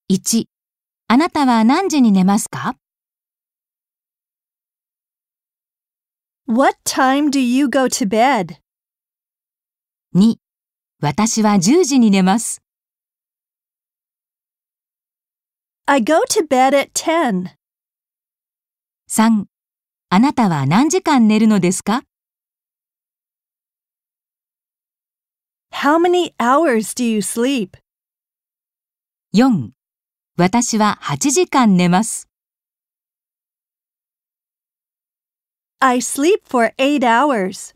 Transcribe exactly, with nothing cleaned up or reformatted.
いち、あなたは何時に寝ますか？ What time do you go to bed? に、私はじゅうじに寝ます。 I go to bed at ten. さん、あなたは何時間寝るのですか？ How many hours do you sleep? よん、私ははちじかん寝ます。 I sleep for eight hours.